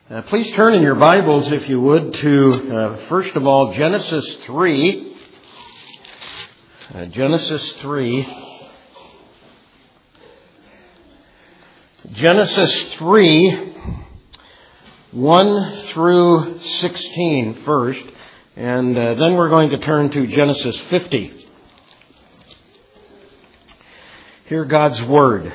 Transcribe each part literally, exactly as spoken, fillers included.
Uh, please turn in your Bibles, if you would, to, uh, first of all, Genesis three. Uh, Genesis three. Genesis three, one through sixteen first, and uh, then we're going to turn to Genesis fifty. Hear God's Word.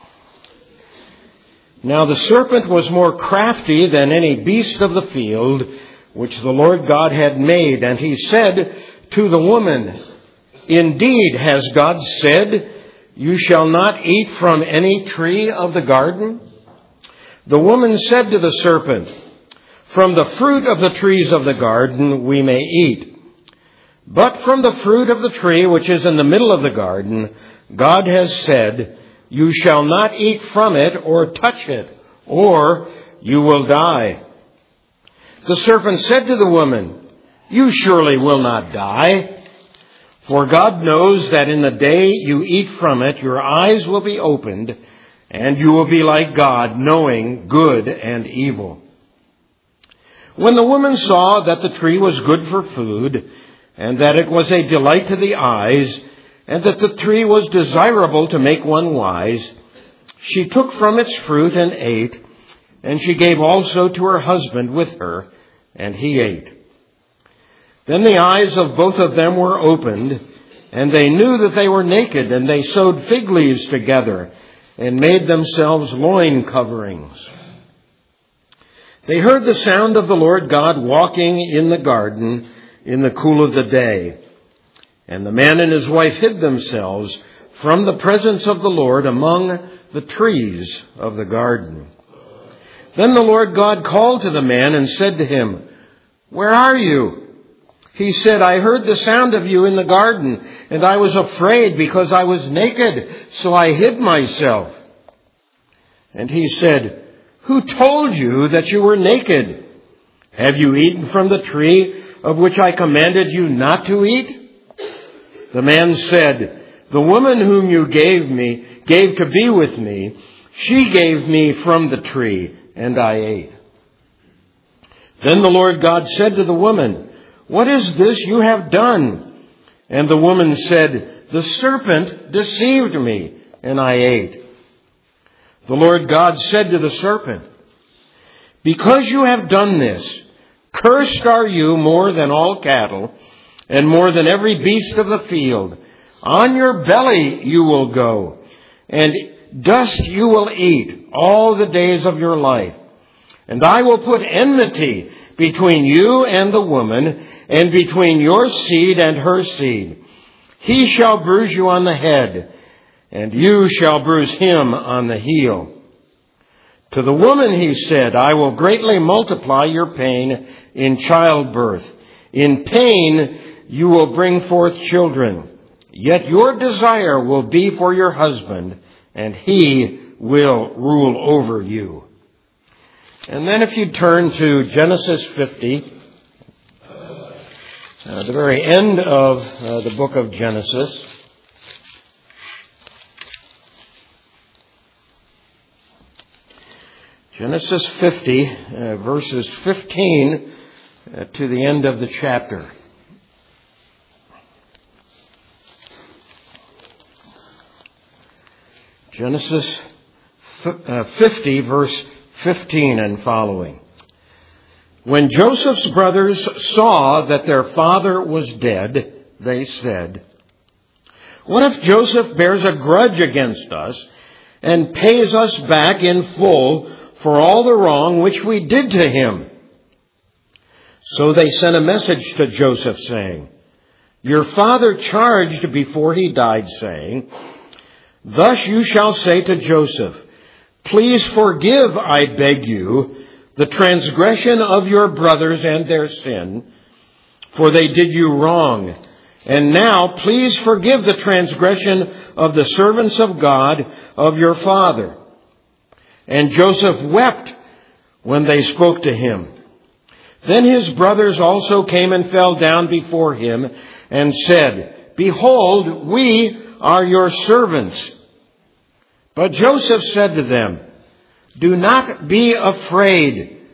Now the serpent was more crafty than any beast of the field, which the Lord God had made. And he said to the woman, Indeed, has God said, You shall not eat from any tree of the garden? The woman said to the serpent, From the fruit of the trees of the garden we may eat. But from the fruit of the tree which is in the middle of the garden, God has said, You shall not eat from it or touch it, or you will die. The serpent said to the woman, You surely will not die, for God knows that in the day you eat from it, your eyes will be opened, and you will be like God, knowing good and evil. When the woman saw that the tree was good for food, and that it was a delight to the eyes, and that the tree was desirable to make one wise, she took from its fruit and ate, and she gave also to her husband with her, and he ate. Then the eyes of both of them were opened, and they knew that they were naked, and they sewed fig leaves together, and made themselves loin coverings. They heard the sound of the Lord God walking in the garden in the cool of the day. And the man and his wife hid themselves from the presence of the Lord among the trees of the garden. Then the Lord God called to the man and said to him, Where are you? He said, I heard the sound of you in the garden, and I was afraid because I was naked, so I hid myself. And he said, Who told you that you were naked? Have you eaten from the tree of which I commanded you not to eat? The man said, The woman whom you gave me, gave to be with me, she gave me from the tree, and I ate. Then the Lord God said to the woman, What is this you have done? And the woman said, The serpent deceived me, and I ate. The Lord God said to the serpent, Because you have done this, cursed are you more than all cattle, and more than every beast of the field. On your belly you will go, and dust you will eat all the days of your life. And I will put enmity between you and the woman, and between your seed and her seed. He shall bruise you on the head, and you shall bruise him on the heel. To the woman he said, I will greatly multiply your pain in childbirth. In pain you will bring forth children, yet your desire will be for your husband, and he will rule over you. And then if you turn to Genesis fifty, uh, the very end of uh, the book of Genesis. Genesis fifty, uh, verses fifteen uh, to the end of the chapter. Genesis fifty, verse fifteen and following. When Joseph's brothers saw that their father was dead, they said, What if Joseph bears a grudge against us and pays us back in full for all the wrong which we did to him? So they sent a message to Joseph saying, Your father charged before he died, saying, Thus you shall say to Joseph, Please forgive, I beg you, the transgression of your brothers and their sin, for they did you wrong. And now please forgive the transgression of the servants of God of your father. And Joseph wept when they spoke to him. Then his brothers also came and fell down before him and said, Behold, we are your servants. But Joseph said to them, Do not be afraid.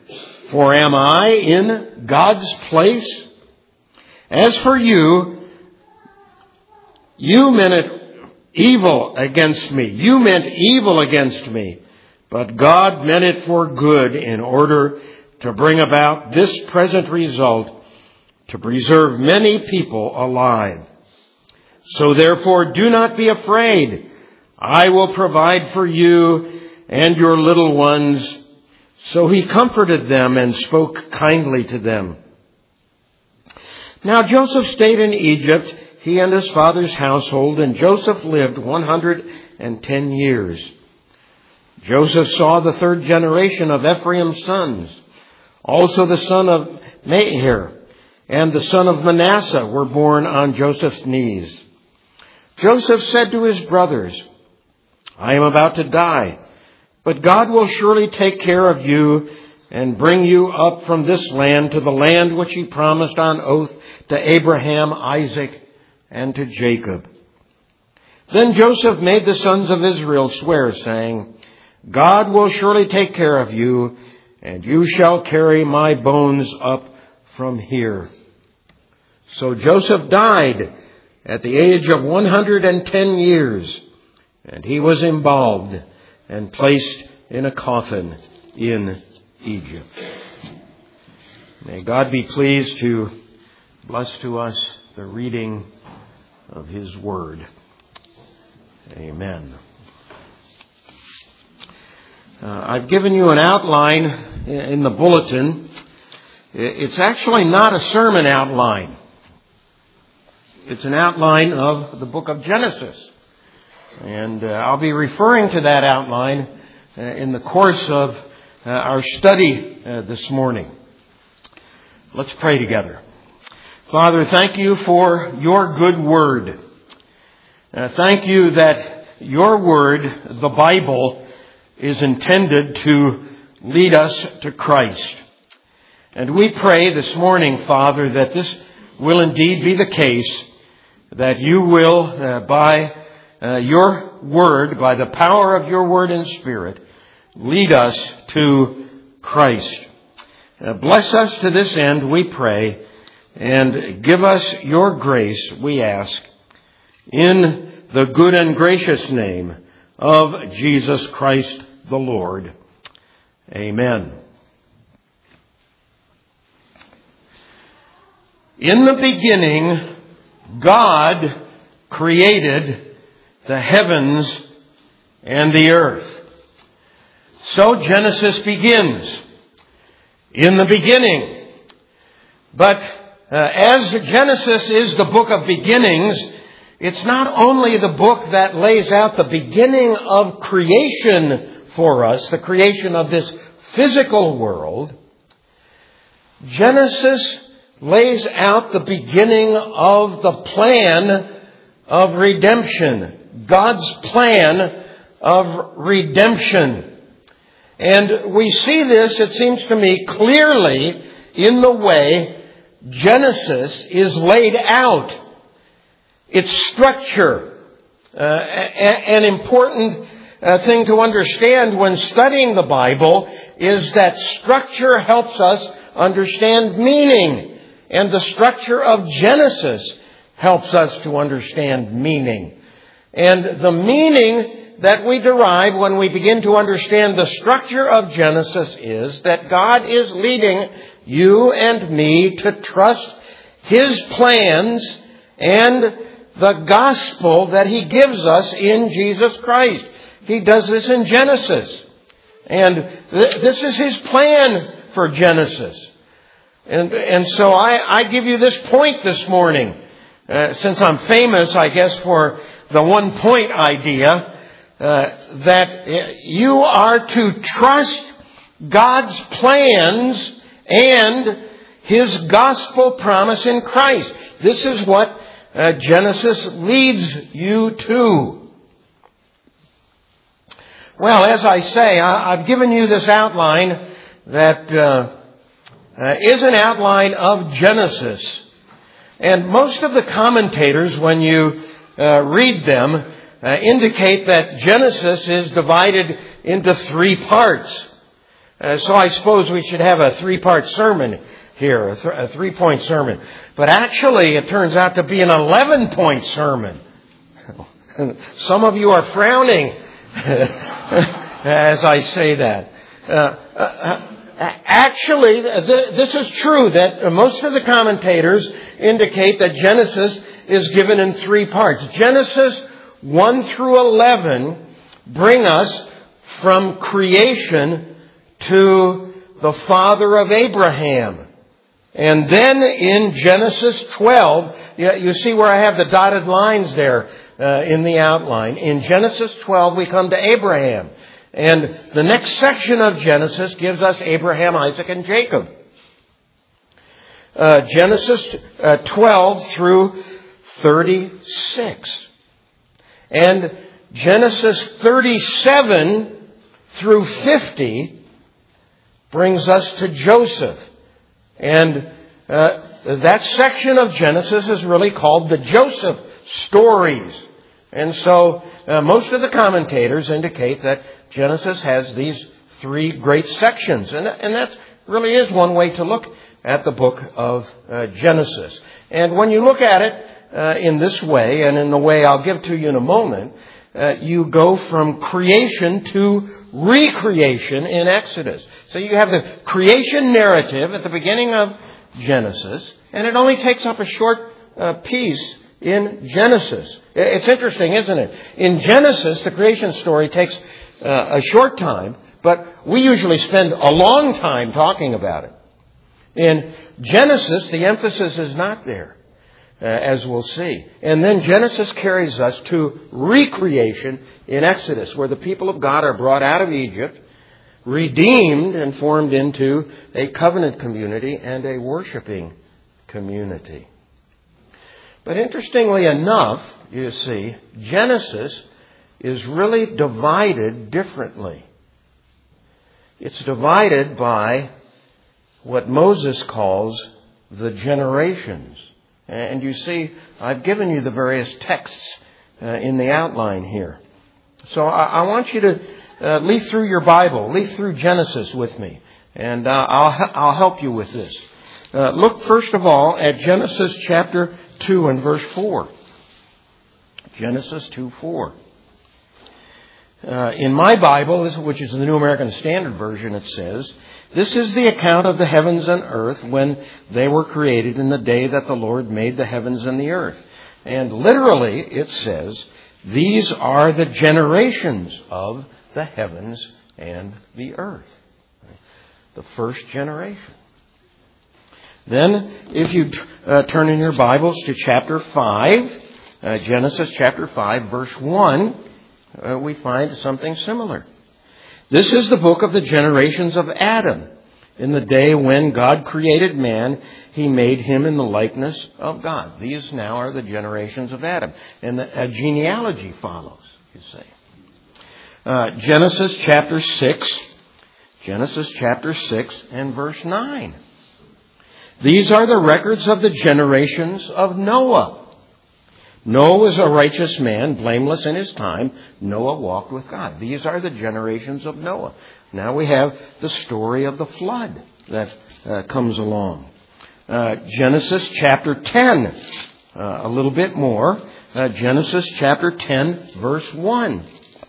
For am I in God's place? As for you, you meant it evil against me. You meant evil against me. But God meant it for good in order to bring about this present result, to preserve many people alive. So therefore, do not be afraid. I will provide for you and your little ones. So he comforted them and spoke kindly to them. Now Joseph stayed in Egypt, he and his father's household, and Joseph lived one hundred ten years. Joseph saw the third generation of Ephraim's sons. Also the son of Machir and the son of Manasseh were born on Joseph's knees. Joseph said to his brothers, I am about to die, but God will surely take care of you and bring you up from this land to the land which he promised on oath to Abraham, Isaac, and to Jacob. Then Joseph made the sons of Israel swear, saying, God will surely take care of you, and you shall carry my bones up from here. So Joseph died at the age of one hundred ten years, and he was embalmed and placed in a coffin in Egypt. May God be pleased to bless to us the reading of his word. Amen. Uh, I've given you an outline in the bulletin. It's actually not a sermon outline. It's an outline of the book of Genesis. And uh, I'll be referring to that outline uh, in the course of uh, our study uh, this morning. Let's pray together. Father, thank you for your good word. Uh, thank you that your word, the Bible, is intended to lead us to Christ. And we pray this morning, Father, that this will indeed be the case, that you will, uh, by uh, your word, by the power of your word and spirit, lead us to Christ. Uh, bless us to this end, we pray, and give us your grace, we ask, in the good and gracious name of Jesus Christ the Lord. Amen. In the beginning, God created the heavens and the earth. So Genesis begins. In the beginning. But uh, as Genesis is the book of beginnings, it's not only the book that lays out the beginning of creation for us, the creation of this physical world. Genesis lays out the beginning of the plan of redemption, God's plan of redemption. And we see this, it seems to me, clearly in the way Genesis is laid out. Its structure, uh, an important uh, thing to understand when studying the Bible is that structure helps us understand meaning. And the structure of Genesis helps us to understand meaning. And the meaning that we derive when we begin to understand the structure of Genesis is that God is leading you and me to trust his plans and the gospel that he gives us in Jesus Christ. He does this in Genesis. And th- this is his plan for Genesis. And, and so I, I give you this point this morning. Uh, since I'm famous, I guess, for the one point idea, uh, that you are to trust God's plans and his gospel promise in Christ. This is what uh, Genesis leads you to. Well, as I say, I, I've given you this outline that uh, uh, is an outline of Genesis. And most of the commentators, when you uh, read them, uh, indicate that Genesis is divided into three parts. Uh, so I suppose we should have a three-part sermon here, a, th- a three-point sermon. But actually, it turns out to be an eleven-point sermon. Some of you are frowning as I say that. Uh, uh, actually, th- this is true that most of the commentators indicate that Genesis is given in three parts. Genesis one through eleven bring us from creation to the father of Abraham. And then in Genesis twelve, you see where I have the dotted lines there uh, in the outline. In Genesis twelve, we come to Abraham. And the next section of Genesis gives us Abraham, Isaac, and Jacob. Uh, Genesis uh, twelve through thirty-six. And Genesis thirty-seven through fifty brings us to Joseph. And uh, that section of Genesis is really called the Joseph stories. And so uh, most of the commentators indicate that Genesis has these three great sections. And, and that really is one way to look at the book of uh, Genesis. And when you look at it uh, in this way, and in the way I'll give to you in a moment, uh, you go from creation to recreation in Exodus. So you have the creation narrative at the beginning of Genesis, and it only takes up a short uh, piece in Genesis. It's interesting, isn't it? In Genesis, the creation story takes uh, a short time, but we usually spend a long time talking about it. In Genesis, the emphasis is not there, uh, as we'll see. And then Genesis carries us to recreation in Exodus, where the people of God are brought out of Egypt, redeemed and formed into a covenant community and a worshiping community. But interestingly enough, you see, Genesis is really divided differently. It's divided by what Moses calls the generations. And you see, I've given you the various texts uh, in the outline here. So I, I want you to uh, leaf through your Bible, leaf through Genesis with me, and uh, I'll I'll help you with this. Uh, look first of all at Genesis chapter two and verse four. Genesis two four. Uh, in my Bible, which is the New American Standard Version, it says, "This is the account of the heavens and earth when they were created in the day that the Lord made the heavens and the earth." And literally, it says, these are the generations of the heavens and the earth. The first generation. Then, if you uh, turn in your Bibles to chapter five, uh, Genesis chapter five, verse one, uh, we find something similar. This is the book of the generations of Adam. In the day when God created man, He made him in the likeness of God. These now are the generations of Adam. And the, a genealogy follows, you see. Uh, Genesis chapter six, Genesis chapter six and verse nine. These are the records of the generations of Noah. Noah was a righteous man, blameless in his time. Noah walked with God. These are the generations of Noah. Now we have the story of the flood that uh, comes along. Uh, Genesis chapter ten, uh, a little bit more. Uh, Genesis chapter ten, verse one.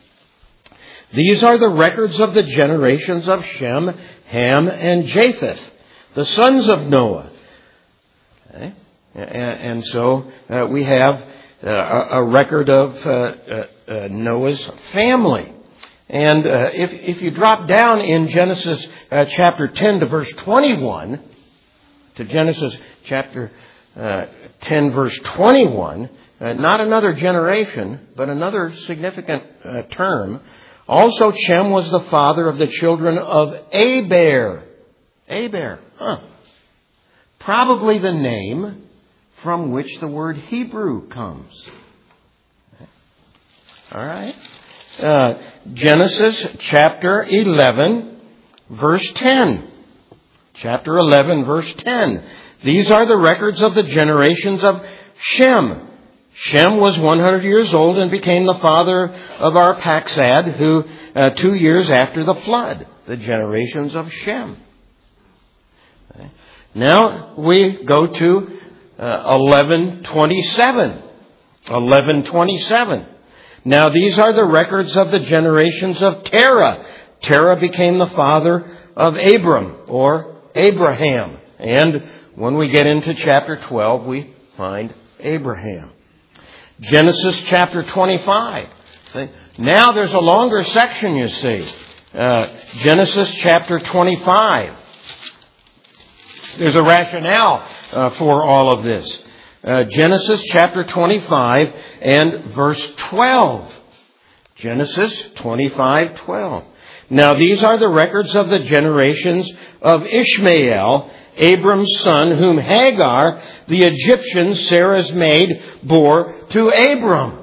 These are the records of the generations of Shem, Ham, and Japheth, the sons of Noah. Okay? And, and so uh, we have uh, a, a record of uh, uh, uh, Noah's family. And uh, if if you drop down in Genesis uh, chapter ten to verse twenty-one, to Genesis chapter uh, ten verse twenty-one, uh, not another generation, but another significant uh, term. Also, Shem was the father of the children of Eber. Eber, huh? Probably the name from which the word Hebrew comes. All right. Uh, Genesis chapter eleven, verse ten. Chapter eleven, verse ten. These are the records of the generations of Shem. Shem was one hundred years old and became the father of Arphaxad, who uh, two years after the flood. the generations of Shem. Okay. Now we go to uh, eleven twenty-seven. eleven twenty-seven. Now these are the records of the generations of Terah. Terah became the father of Abram, or Abraham. And when we get into chapter twelve, we find Abraham. Genesis chapter twenty-five. Now there's a longer section, you see. Uh, Genesis chapter twenty-five. There's a rationale uh, for all of this. Uh, Genesis chapter twenty-five and verse twelve. Genesis twenty-five twelve. Now these are the records of the generations of Ishmael, Abram's son, whom Hagar, the Egyptian, Sarah's maid, bore to Abram.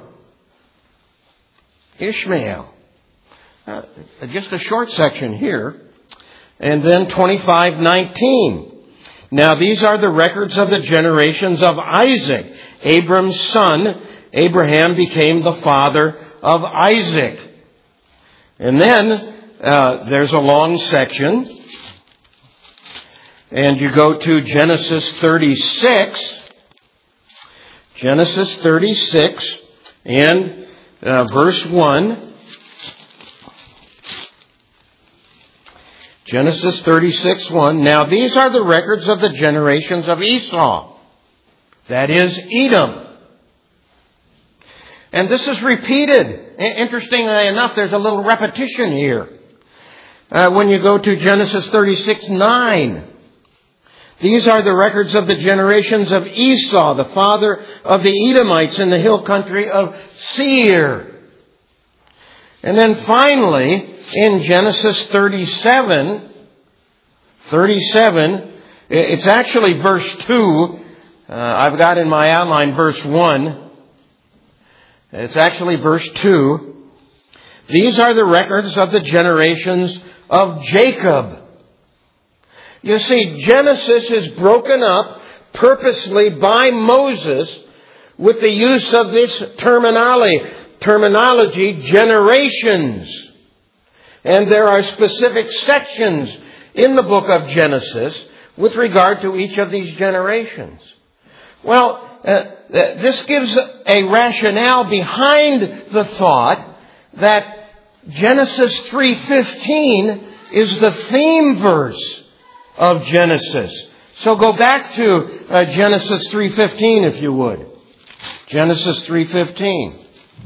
Ishmael. Uh, just a short section here. And then twenty-five nineteen. Now these are the records of the generations of Isaac, Abram's son. Abraham became the father of Isaac. And then uh, there's a long section. And you go to Genesis thirty-six. Genesis thirty-six and uh, verse one. Genesis thirty-six one. Now these are the records of the generations of Esau. That is Edom. And this is repeated. Interestingly enough, there's a little repetition here. Uh, when you go to Genesis thirty-six nine. These are the records of the generations of Esau, the father of the Edomites in the hill country of Seir. And then finally, in Genesis thirty-seven, thirty-seven, it's actually verse two. Uh, I've got in my outline verse one. It's actually verse two. These are the records of the generations of Jacob. You see, Genesis is broken up purposely by Moses with the use of this terminology, terminology, generations. And there are specific sections in the book of Genesis with regard to each of these generations. Well, uh, this gives a rationale behind the thought that Genesis three fifteen is the theme verse of Genesis. So go back to uh, Genesis three fifteen, if you would. Genesis three fifteen.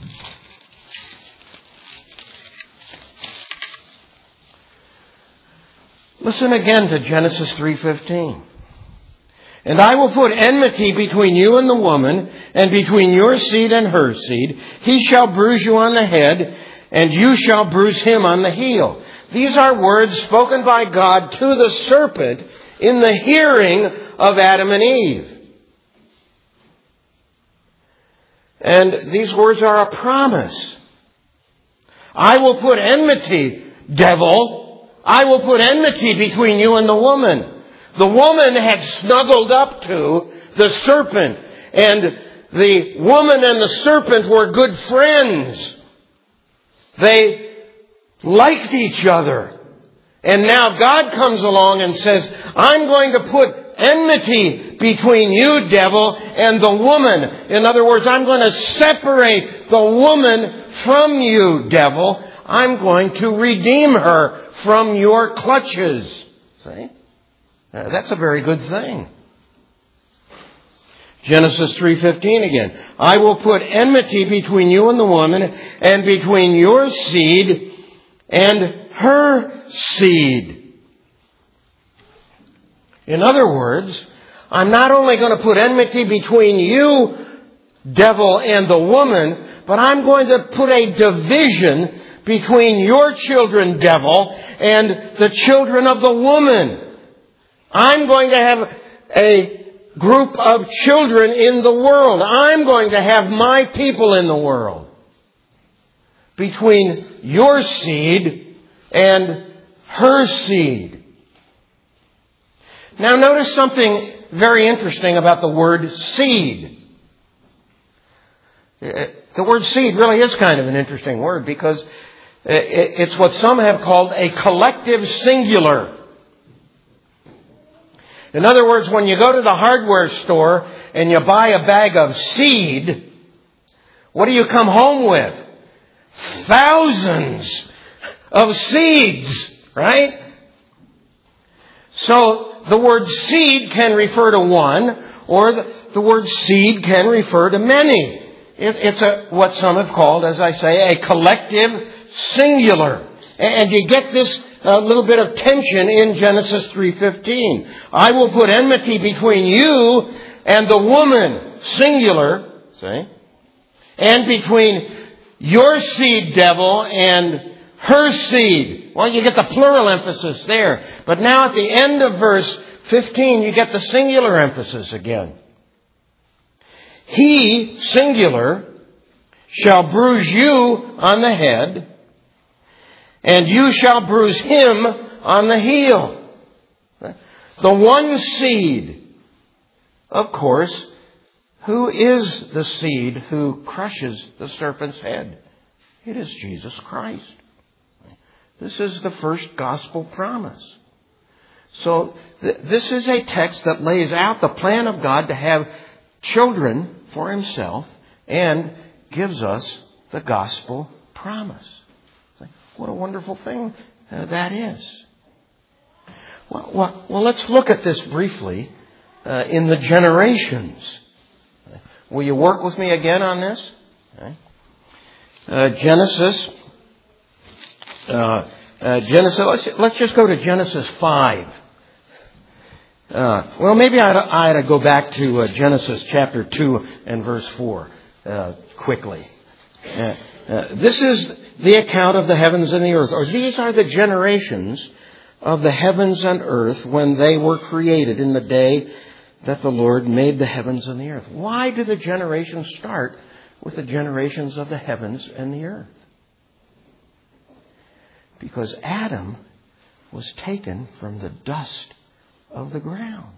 Listen again to Genesis three fifteen. And I will put enmity between you and the woman, and between your seed and her seed. He shall bruise you on the head, and you shall bruise him on the heel. These are words spoken by God to the serpent in the hearing of Adam and Eve. And these words are a promise. I will put enmity, devil. I will put enmity between you and the woman. The woman had snuggled up to the serpent, and the woman and the serpent were good friends. They liked each other. And now God comes along and says, I'm going to put enmity between you, devil, and the woman. In other words, I'm going to separate the woman from you, devil. I'm going to redeem her from your clutches. See? Uh, that's a very good thing. Genesis three fifteen again. I will put enmity between you and the woman, and between your seed and her seed. In other words, I'm not only going to put enmity between you, devil, and the woman, but I'm going to put a division between your children, devil, and the children of the woman. I'm going to have a group of children in the world. I'm going to have my people in the world. Between your seed and her seed. Now notice something very interesting about the word seed. The word seed really is kind of an interesting word because It's what some have called a collective singular. In other words, when you go to the hardware store and you buy a bag of seed, what do you come home with? Thousands of seeds, right? So the word seed can refer to one, or the, the word seed can refer to many. It, it's a, what some have called, as I say, a collective singular. And you get this uh, little bit of tension in Genesis three fifteen. I will put enmity between you and the woman, singular, see? And between your seed, devil, and her seed. Well, you get the plural emphasis there. But now at the end of verse fifteen, you get the singular emphasis again. He, singular, shall bruise you on the head, and you shall bruise him on the heel. The one seed, of course, who is the seed who crushes the serpent's head? It is Jesus Christ. This is the first gospel promise. So th- this is a text that lays out the plan of God to have children for himself and gives us the gospel promise. What a wonderful thing uh, that is. Well, well, well, let's look at this briefly uh, in the generations. Will you work with me again on this? Okay. Uh, Genesis. Uh, uh, Genesis. Let's, let's just go to Genesis five. Uh, well, maybe I ought, I ought to go back to uh, Genesis chapter two and verse four uh, quickly. Uh, uh, this is the account of the heavens and the earth. Or these are the generations of the heavens and earth when they were created in the day that the Lord made the heavens and the earth. Why do the generations start with the generations of the heavens and the earth? Because Adam was taken from the dust of the ground.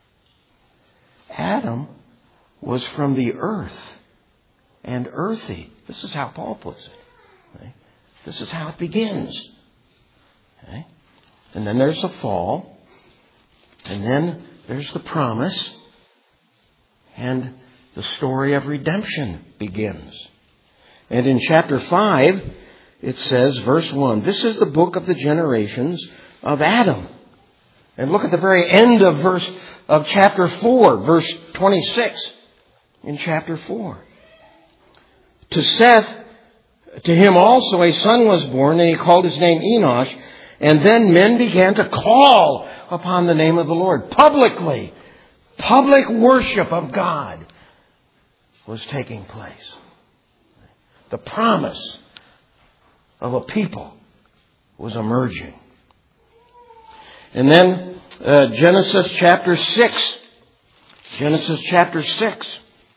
Adam was from the earth and earthy. This is how Paul puts it. Okay? This is how it begins. Okay? And then there's the fall. And then there's the promise. And the story of redemption begins. And in chapter five, it says, verse one, this is the book of the generations of Adam. And look at the very end of verse of chapter four, verse twenty-six in chapter four. To Seth, to him also a son was born, and he called his name Enosh. And then men began to call upon the name of the Lord publicly. Public worship of God was taking place. The promise of a people was emerging. And then uh, Genesis chapter six. Genesis chapter six.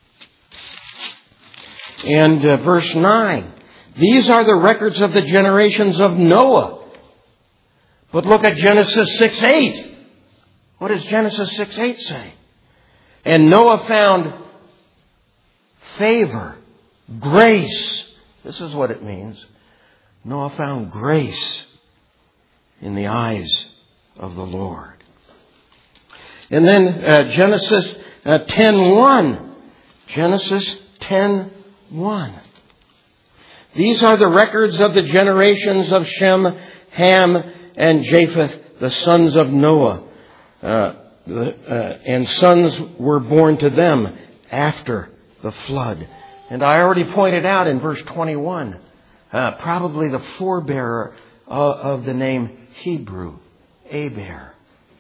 And uh, verse nine. These are the records of the generations of Noah. But look at Genesis six eight. What does Genesis six eight say? And Noah found favor, grace. This is what it means. Noah found grace in the eyes of the Lord. And then uh, Genesis uh, ten one. Genesis ten one. These are the records of the generations of Shem, Ham, and Japheth, the sons of Noah. Uh, the, uh, and sons were born to them after the flood. And I already pointed out in verse twenty-one, uh, probably the forebearer of, of the name Hebrew, Aber.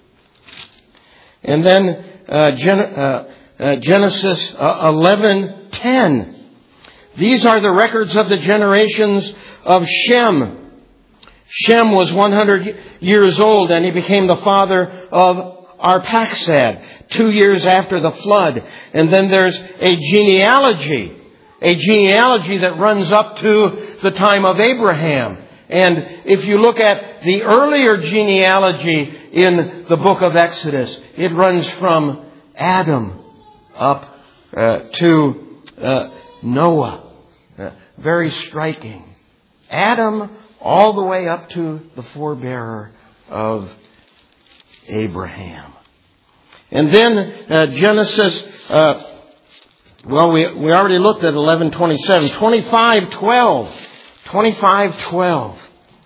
And then uh, Gen- uh, uh, Genesis uh, eleven ten. These are the records of the generations of Shem. Shem was one hundred years old, and he became the father of Arphaxad, two years after the flood. And then there's a genealogy, a genealogy that runs up to the time of Abraham. And if you look at the earlier genealogy in the book of Exodus, it runs from Adam up uh, to uh, Noah. Uh, very striking. Adam all the way up to the forebearer of Abraham. And then uh, Genesis, uh, well, we we already looked at eleven twenty-seven, twenty-five twelve, twenty-five twelve.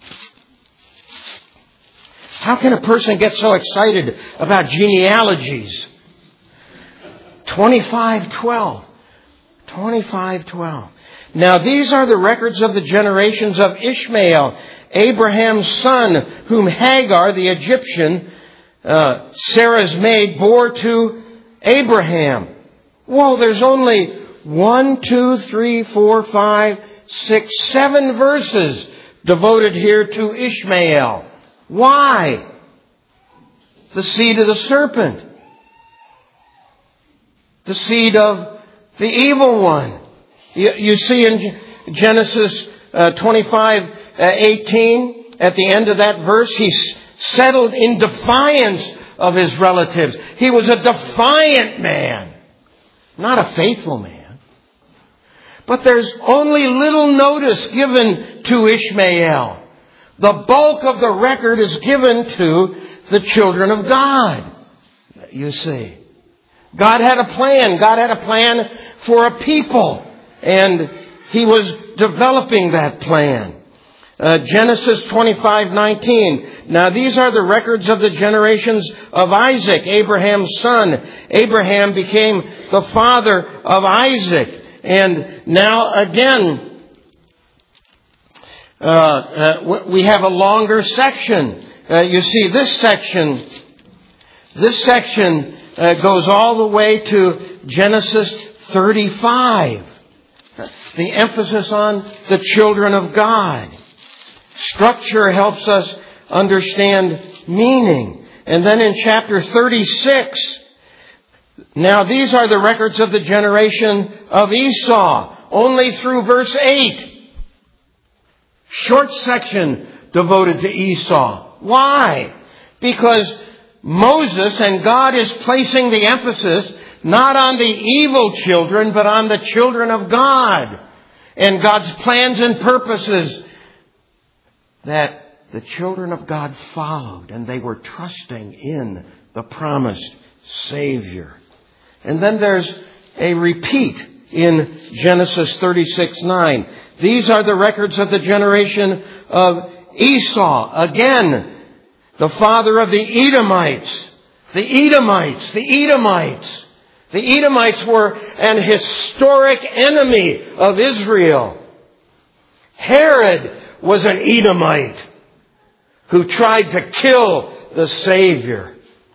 How can a person get so excited about genealogies? twenty-five twelve. twenty-five twelve. Now these are the records of the generations of Ishmael, Abraham's son, whom Hagar, the Egyptian, uh, Sarah's maid, bore to Abraham. Well, there's only one, two, three, four, five, six, seven verses devoted here to Ishmael. Why? The seed of the serpent. The seed of the evil one. You, you see in Genesis uh, twenty-five eighteen, at the end of that verse, he's settled in defiance of his relatives. He was a defiant man, not a faithful man. But there's only little notice given to Ishmael. The bulk of the record is given to the children of God. You see. God had a plan. God had a plan for a people. And He was developing that plan. Uh, Genesis twenty-five nineteen. Now these are the records of the generations of Isaac, Abraham's son. Abraham became the father of Isaac. And now again, uh, uh, we have a longer section. Uh, you see, this section, this section uh, goes all the way to Genesis thirty-five. The emphasis on the children of God. Structure helps us understand meaning. And then in chapter thirty-six, now these are the records of the generation of Esau, only through verse eight. Short section devoted to Esau. Why? Because Moses and God is placing the emphasis not on the evil children, but on the children of God. And God's plans and purposes that the children of God followed, and they were trusting in the promised Savior. And then there's a repeat in Genesis thirty-six nine. These are the records of the generation of Esau. Again, the father of the Edomites. The Edomites. The Edomites. The Edomites were an historic enemy of Israel. Herod was an Edomite who tried to kill the Savior.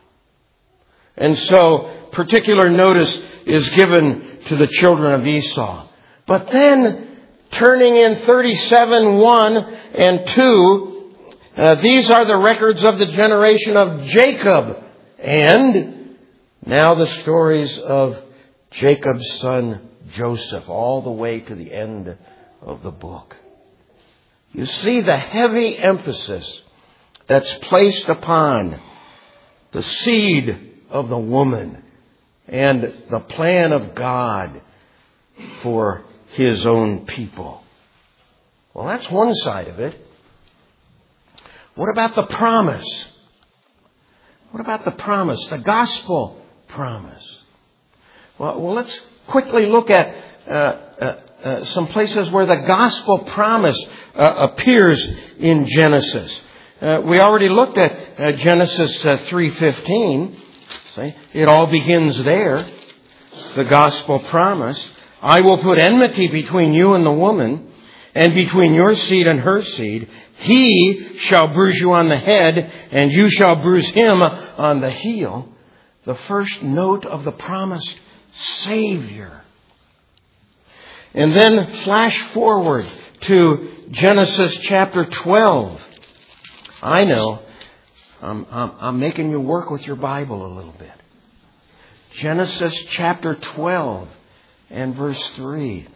And so particular notice is given to the children of Esau. But then, turning in thirty-seven one and two, uh, these are the records of the generation of Jacob. And now the stories of Jacob's son Joseph, all the way to the end of the book. You see the heavy emphasis that's placed upon the seed of the woman and the plan of God for His own people. Well, that's one side of it. What about the promise? What about the promise? The gospel promise. Well, well let's quickly look at uh, uh, uh, some places where the gospel promise uh, appears in Genesis. Uh, we already looked at uh, Genesis uh, three fifteen. See, it all begins there. The gospel promise. I will put enmity between you and the woman, and between your seed and her seed. He shall bruise you on the head, and you shall bruise him on the heel. The first note of the promised Savior. And then flash forward to Genesis chapter twelve. I know, I'm, I'm, I'm making you work with your Bible a little bit. Genesis chapter twelve and verse three.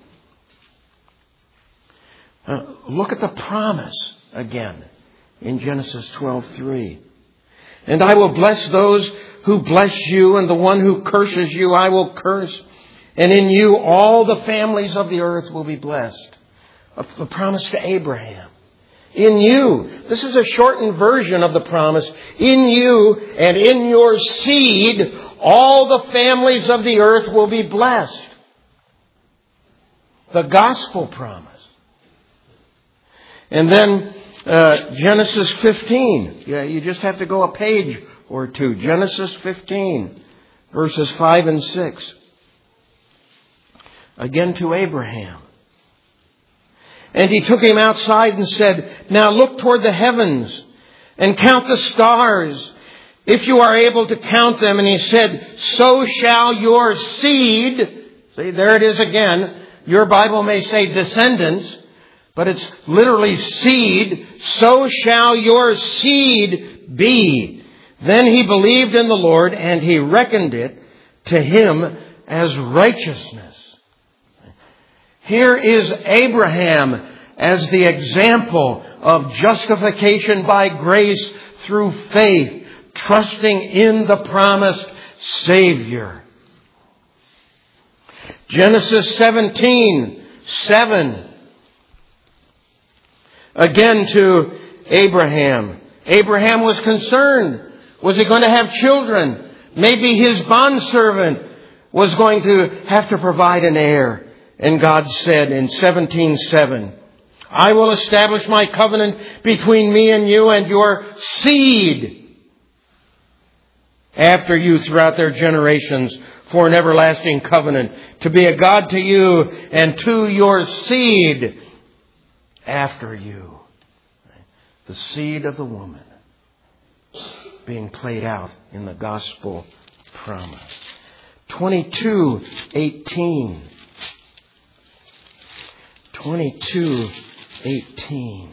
Uh, look at the promise again in Genesis twelve three. And I will bless those who bless you, and the one who curses you I will curse. And in you all the families of the earth will be blessed. The promise to Abraham. In you. This is a shortened version of the promise. In you and in your seed, all the families of the earth will be blessed. The gospel promise. And then uh, Genesis fifteen. Yeah, you just have to go a page or two. Genesis fifteen, verses five and six. Again to Abraham. And he took him outside and said, now look toward the heavens and count the stars, if you are able to count them. And he said, so shall your seed. See, there it is again. Your Bible may say descendants, but it's literally seed. So shall your seed be. Then he believed in the Lord, and he reckoned it to him as righteousness. Here is Abraham as the example of justification by grace through faith, trusting in the promised Savior. Genesis seventeen, seven. Again to Abraham. Abraham was concerned. Was he going to have children? Maybe his bondservant was going to have to provide an heir. And God said in seventeen seven, I will establish my covenant between me and you and your seed after you throughout their generations for an everlasting covenant, to be a God to you and to your seed after you. The seed of the woman being played out in the gospel promise. twenty-two eighteen. twenty-two eighteen.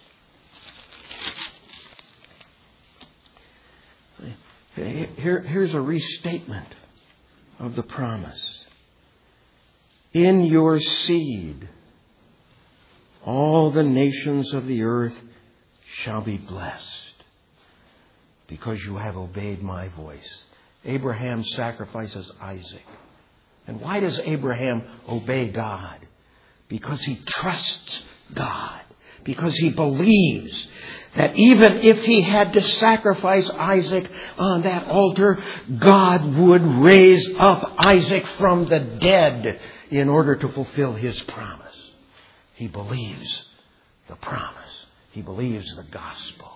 Here, here's a restatement of the promise. In your seed, all the nations of the earth shall be blessed, because you have obeyed my voice. Abraham sacrifices Isaac. And why does Abraham obey God? Because he trusts God. Because he believes that even if he had to sacrifice Isaac on that altar, God would raise up Isaac from the dead in order to fulfill his promise. He believes the promise. He believes the gospel.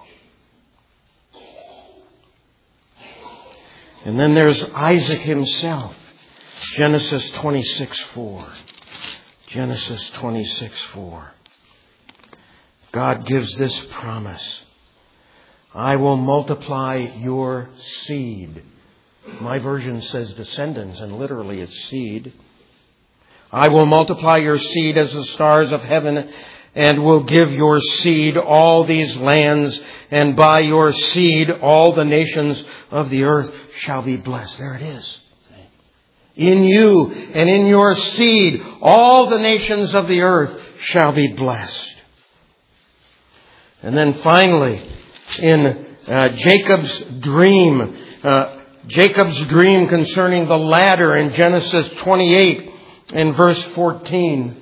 And then there's Isaac himself. Genesis twenty-six four. Genesis twenty-six four. God gives this promise. I will multiply your seed. My version says descendants, and literally it's seed. I will multiply your seed as the stars of heaven, and will give your seed all these lands, and by your seed all the nations of the earth shall be blessed. There it is. In you and in your seed all the nations of the earth shall be blessed. And then finally, in uh, Jacob's dream, uh, Jacob's dream concerning the ladder in Genesis twenty-eight and verse fourteen.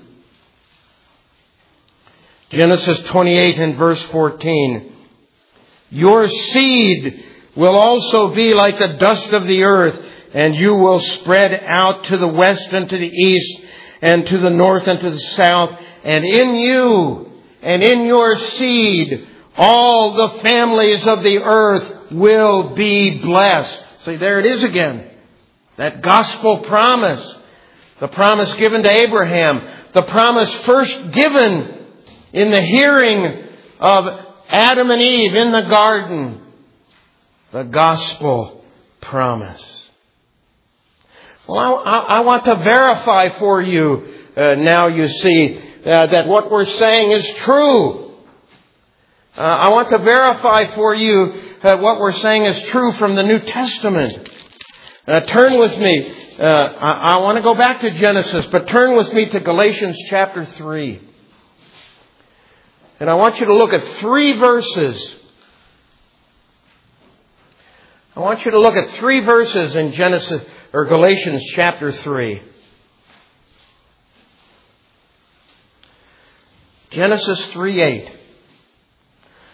Genesis twenty-eight and verse fourteen. Your seed will also be like the dust of the earth, and you will spread out to the west and to the east and to the north and to the south. And in you and in your seed, all the families of the earth will be blessed. See, there it is again. That gospel promise. The promise given to Abraham. The promise first given in the hearing of Adam and Eve in the garden. The gospel promise. Well, I, I want to verify for you uh, now, you see, uh, that what we're saying is true. Uh, I want to verify for you uh, what we're saying is true from the New Testament. Uh, turn with me. Uh, I, I want to go back to Genesis, but turn with me to Galatians chapter three. And I want you to look at three verses. I want you to look at three verses in Genesis or Galatians chapter three. Genesis three eight.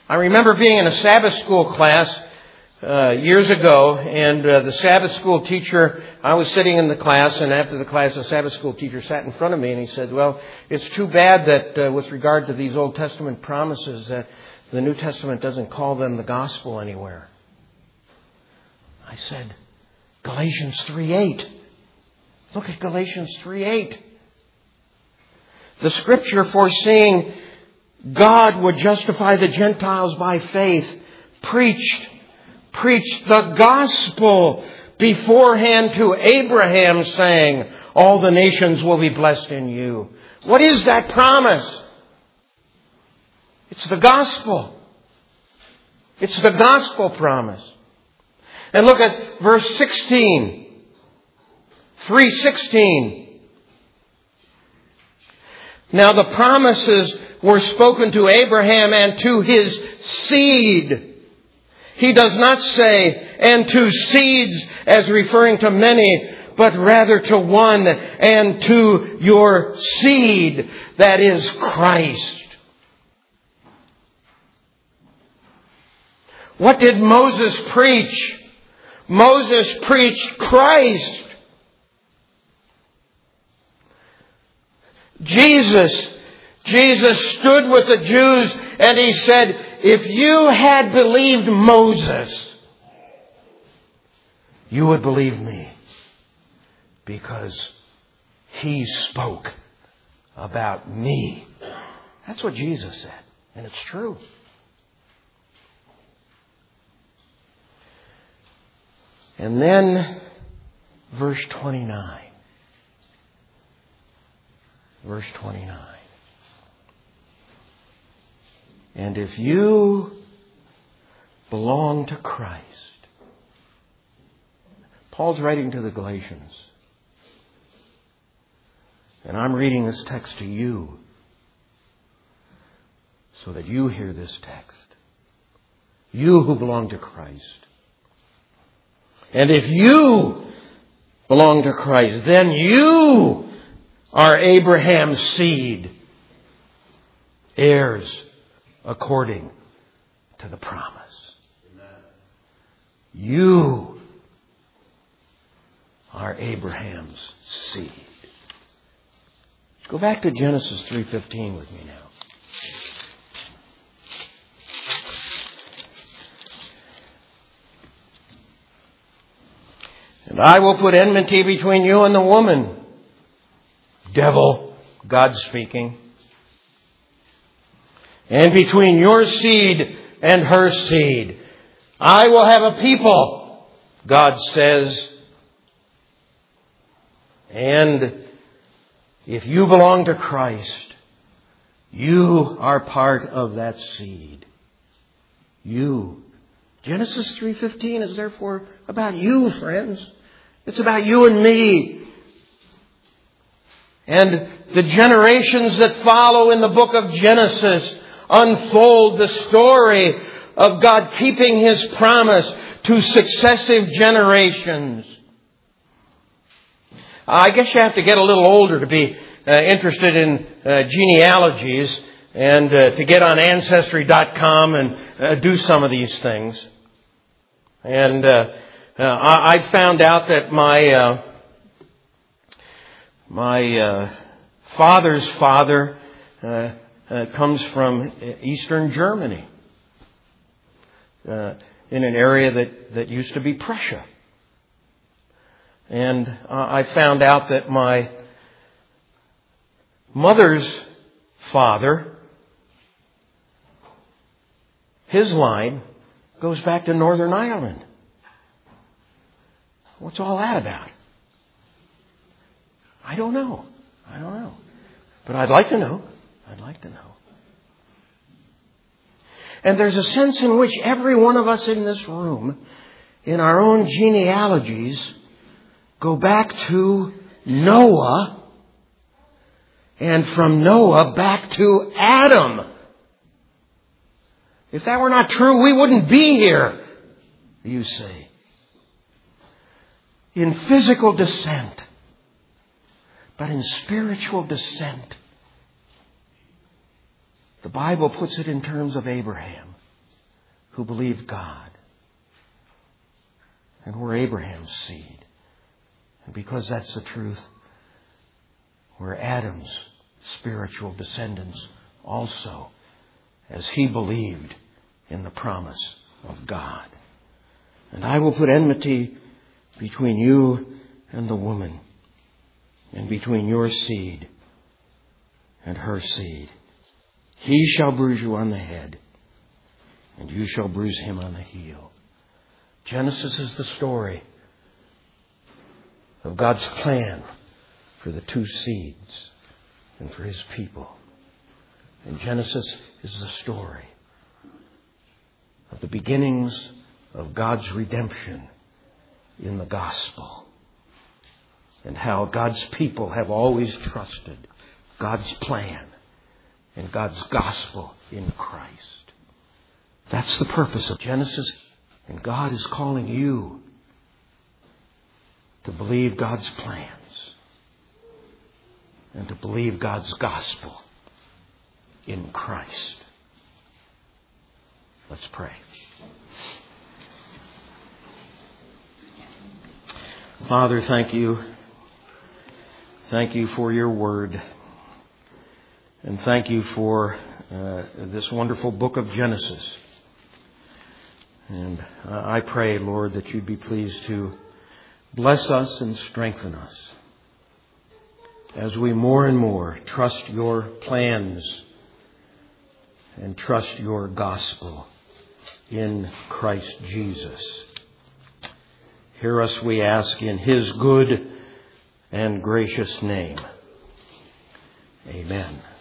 I remember being in a Sabbath school class uh, years ago, and uh, the Sabbath school teacher, I was sitting in the class, and after the class, the Sabbath school teacher sat in front of me, and he said, well, it's too bad that uh, with regard to these Old Testament promises that the New Testament doesn't call them the gospel anywhere. I said, Galatians three eight. Look at Galatians three eight. The Scripture foreseeing God would justify the Gentiles by faith, preached, preached the gospel beforehand to Abraham, saying, all the nations will be blessed in you. What is that promise? It's the gospel. It's the gospel promise. And look at verse sixteen. three sixteen. Now the promises were spoken to Abraham and to his seed. He does not say, and to seeds as referring to many, but rather to one, and to your seed, that is Christ. What did Moses preach? Moses preached Christ. Jesus, Jesus stood with the Jews and he said, if you had believed Moses, you would believe me, because he spoke about me. That's what Jesus said, and it's true. And then verse twenty-nine. Verse twenty-nine. And if you belong to Christ. Paul's writing to the Galatians. And I'm reading this text to you so that you hear this text. You who belong to Christ. And if you belong to Christ, then you are Abraham's seed, heirs according to the promise. Amen. You are Abraham's seed. Go back to Genesis three fifteen with me now. And I will put enmity between you and the woman. Devil, God speaking. And between your seed and her seed. I will have a people, God says. And if you belong to Christ, you are part of that seed. You. Genesis three fifteen is therefore about you, friends. It's about you and me. And the generations that follow in the book of Genesis unfold the story of God keeping His promise to successive generations. I guess you have to get a little older to be uh, interested in uh, genealogies and uh, to get on Ancestry dot com and uh, do some of these things. And uh, uh, I, I found out that my uh, my uh, father's father uh, uh, comes from Eastern Germany, uh, in an area that, that used to be Prussia. And uh, I found out that my mother's father, his line goes back to Northern Ireland. What's all that about? I don't know. I don't know. But I'd like to know. I'd like to know. And there's a sense in which every one of us in this room, in our own genealogies, go back to Noah, and from Noah back to Adam. If that were not true, we wouldn't be here, you say. In physical descent, but in spiritual descent. The Bible puts it in terms of Abraham. who believed God. And we're Abraham's seed. And because that's the truth, we're Adam's spiritual descendants also, as he believed in the promise of God. And I will put enmity between you and the woman, and between your seed and her seed. He shall bruise you on the head, and you shall bruise him on the heel. Genesis is the story of God's plan for the two seeds and for his people. And Genesis is the story of the beginnings of God's redemption in the gospel, and how God's people have always trusted God's plan and God's gospel in Christ. That's the purpose of Genesis. And God is calling you to believe God's plans and to believe God's gospel in Christ. Let's pray. Father, thank you. Thank you for your word. And thank you for uh, this wonderful book of Genesis. And uh, I pray, Lord, that you'd be pleased to bless us and strengthen us as we more and more trust your plans and trust your gospel in Christ Jesus. Hear us, we ask, in his good and gracious name. Amen.